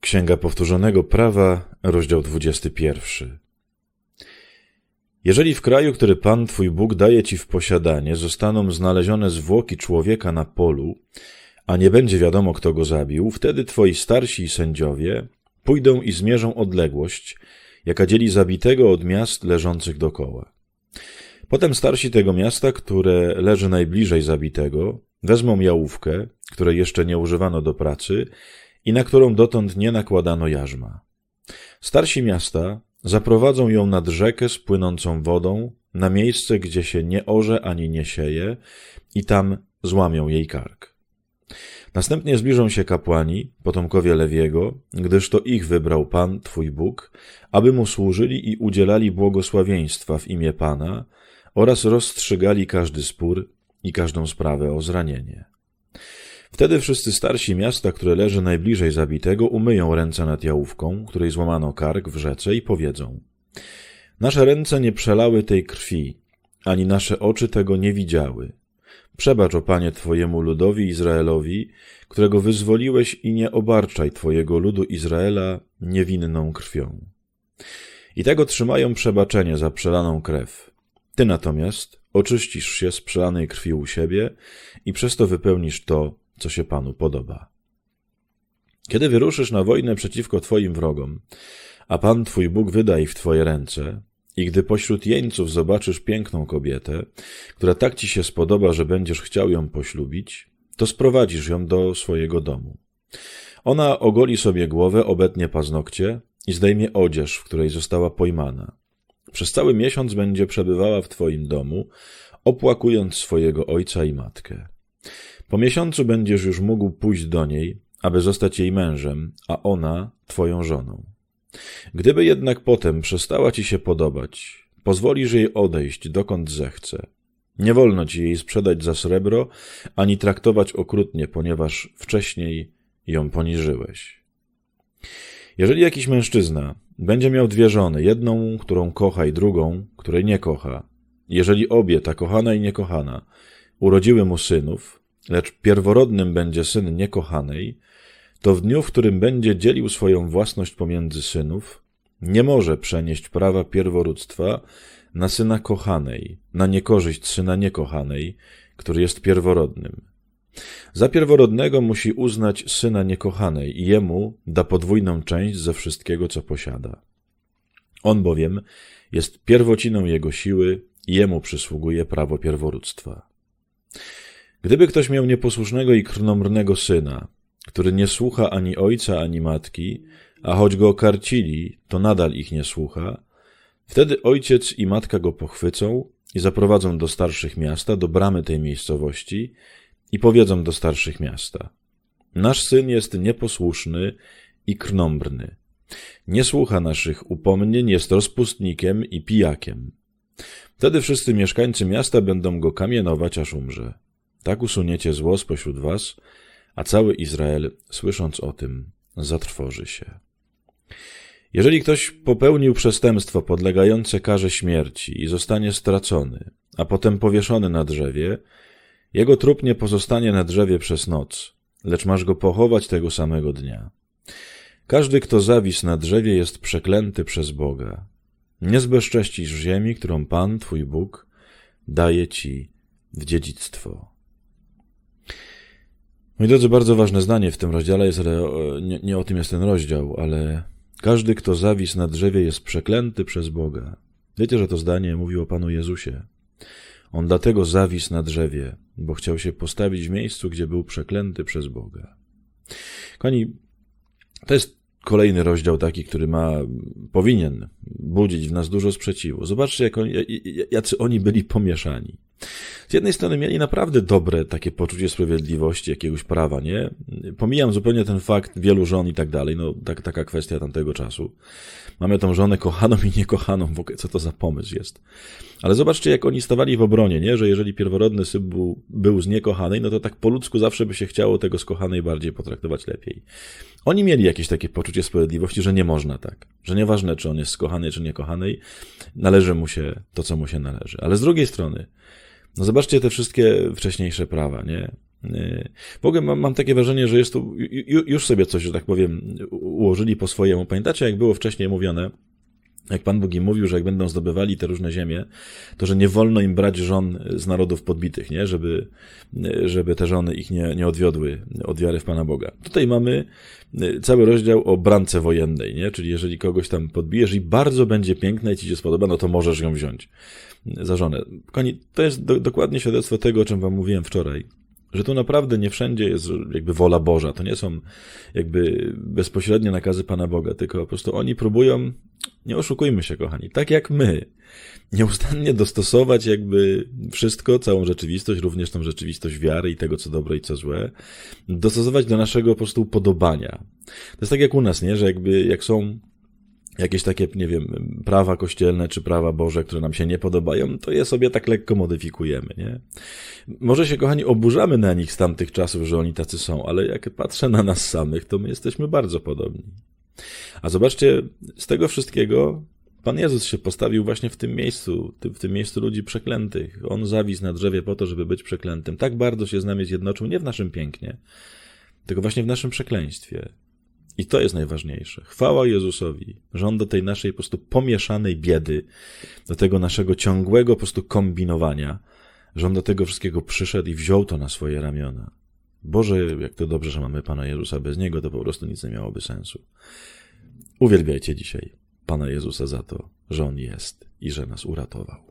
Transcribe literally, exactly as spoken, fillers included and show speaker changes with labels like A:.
A: Księga Powtórzonego Prawa, rozdział dwudziesty pierwszy. Jeżeli w kraju, który Pan Twój Bóg daje Ci w posiadanie, zostaną znalezione zwłoki człowieka na polu, a nie będzie wiadomo, kto go zabił, wtedy Twoi starsi i sędziowie pójdą i zmierzą odległość, jaka dzieli zabitego od miast leżących dokoła. Potem starsi tego miasta, które leży najbliżej zabitego, wezmą jałówkę, której jeszcze nie używano do pracy i na którą dotąd nie nakładano jarzma. Starsi miasta zaprowadzą ją nad rzekę z płynącą wodą, na miejsce, gdzie się nie orze ani nie sieje, i tam złamią jej kark. Następnie zbliżą się kapłani, potomkowie Lewiego, gdyż to ich wybrał Pan, Twój Bóg, aby mu służyli i udzielali błogosławieństwa w imię Pana oraz rozstrzygali każdy spór i każdą sprawę o zranienie. Wtedy wszyscy starsi miasta, które leży najbliżej zabitego, umyją ręce nad jałówką, której złamano kark w rzece, i powiedzą: nasze ręce nie przelały tej krwi, ani nasze oczy tego nie widziały. Przebacz, o Panie, Twojemu ludowi Izraelowi, którego wyzwoliłeś, i nie obarczaj Twojego ludu Izraela niewinną krwią. I tak otrzymają przebaczenie za przelaną krew. Ty natomiast oczyścisz się z przelanej krwi u siebie i przez to wypełnisz to, co się Panu podoba. Kiedy wyruszysz na wojnę przeciwko Twoim wrogom, a Pan Twój Bóg wyda ich w Twoje ręce, i gdy pośród jeńców zobaczysz piękną kobietę, która tak Ci się spodoba, że będziesz chciał ją poślubić, to sprowadzisz ją do swojego domu. Ona ogoli sobie głowę, obetnie paznokcie i zdejmie odzież, w której została pojmana. Przez cały miesiąc będzie przebywała w Twoim domu, opłakując swojego ojca i matkę. Po miesiącu będziesz już mógł pójść do niej, aby zostać jej mężem, a ona Twoją żoną. Gdyby jednak potem przestała Ci się podobać, pozwolisz jej odejść, dokąd zechce. Nie wolno Ci jej sprzedać za srebro, ani traktować okrutnie, ponieważ wcześniej ją poniżyłeś. Jeżeli jakiś mężczyzna będzie miał dwie żony, jedną, którą kocha, i drugą, której nie kocha, jeżeli obie, ta kochana i niekochana, urodziły mu synów, lecz pierworodnym będzie syn niekochanej, to w dniu, w którym będzie dzielił swoją własność pomiędzy synów, nie może przenieść prawa pierworództwa na syna kochanej, na niekorzyść syna niekochanej, który jest pierworodnym. Za pierworodnego musi uznać syna niekochanej i jemu da podwójną część ze wszystkiego, co posiada. On bowiem jest pierwociną jego siły i jemu przysługuje prawo pierworództwa. Gdyby ktoś miał nieposłusznego i krnąbrnego syna, który nie słucha ani ojca, ani matki, a choć go karcili, to nadal ich nie słucha, wtedy ojciec i matka go pochwycą i zaprowadzą do starszych miasta, do bramy tej miejscowości, i powiedzą do starszych miasta: nasz syn jest nieposłuszny i krnąbrny. Nie słucha naszych upomnień, jest rozpustnikiem i pijakiem. Wtedy wszyscy mieszkańcy miasta będą go kamienować, aż umrze. Tak usuniecie zło spośród was, a cały Izrael, słysząc o tym, zatrwoży się. Jeżeli ktoś popełnił przestępstwo podlegające karze śmierci i zostanie stracony, a potem powieszony na drzewie, jego trup nie pozostanie na drzewie przez noc, lecz masz go pochować tego samego dnia. Każdy, kto zawisł na drzewie, jest przeklęty przez Boga. Nie zbezcześcisz ziemi, którą Pan, Twój Bóg, daje Ci w dziedzictwo. Moi drodzy, bardzo ważne zdanie w tym rozdziale jest, ale nie, nie o tym jest ten rozdział, ale każdy, kto zawisł na drzewie, jest przeklęty przez Boga. Wiecie, że to zdanie mówił o Panu Jezusie. On dlatego zawisł na drzewie, bo chciał się postawić w miejscu, gdzie był przeklęty przez Boga. Kochani, to jest kolejny rozdział taki, który ma, powinien budzić w nas dużo sprzeciwu. Zobaczcie, jak oni, jacy oni byli pomieszani. Z jednej strony mieli naprawdę dobre takie poczucie sprawiedliwości, jakiegoś prawa, nie? Pomijam zupełnie ten fakt wielu żon i tak dalej, no tak, taka kwestia tamtego czasu. Mamy tą żonę kochaną i niekochaną, w ogóle co to za pomysł jest. Ale zobaczcie, jak oni stawali w obronie, nie? Że jeżeli pierworodny syn był, był z niekochanej, no to tak po ludzku zawsze by się chciało tego z kochanej bardziej potraktować lepiej. Oni mieli jakieś takie poczucie sprawiedliwości, że nie można tak. Że nieważne, czy on jest z kochanej, czy niekochanej, należy mu się to, co mu się należy. Ale z drugiej strony, no zobaczcie te wszystkie wcześniejsze prawa, nie? W ogóle mam, mam takie wrażenie, że jest tu, już sobie coś, że tak powiem, ułożyli po swojemu. Pamiętacie, jak było wcześniej mówione, jak Pan Bóg im mówił, że jak będą zdobywali te różne ziemie, to że nie wolno im brać żon z narodów podbitych, nie? Żeby, żeby te żony ich nie, nie odwiodły od wiary w Pana Boga. Tutaj mamy cały rozdział o brance wojennej, nie? Czyli jeżeli kogoś tam podbijesz i bardzo będzie piękna i ci się spodoba, no to możesz ją wziąć za żonę. Kochani, to jest do, dokładnie świadectwo tego, o czym wam mówiłem wczoraj. Że tu naprawdę nie wszędzie jest jakby wola Boża. To nie są jakby bezpośrednie nakazy Pana Boga, tylko po prostu oni próbują, nie oszukujmy się, kochani, tak jak my, nieustannie dostosować jakby wszystko, całą rzeczywistość, również tą rzeczywistość wiary i tego, co dobre i co złe, dostosować do naszego po prostu upodobania. To jest tak jak u nas, nie? Że jakby jak są jakieś takie, nie wiem, prawa kościelne czy prawa Boże, które nam się nie podobają, to je sobie tak lekko modyfikujemy, nie? Może się, kochani, oburzamy na nich z tamtych czasów, że oni tacy są, ale jak patrzę na nas samych, to my jesteśmy bardzo podobni. A zobaczcie, z tego wszystkiego Pan Jezus się postawił właśnie w tym miejscu, w tym miejscu ludzi przeklętych. On zawisł na drzewie po to, żeby być przeklętym. Tak bardzo się z nami zjednoczył, nie w naszym pięknie, tylko właśnie w naszym przekleństwie. I to jest najważniejsze. Chwała Jezusowi, że On do tej naszej po prostu pomieszanej biedy, do tego naszego ciągłego po prostu kombinowania, że On do tego wszystkiego przyszedł i wziął to na swoje ramiona. Boże, jak to dobrze, że mamy Pana Jezusa. Bez Niego to po prostu nic nie miałoby sensu. Uwielbiajcie dzisiaj Pana Jezusa za to, że On jest i że nas uratował.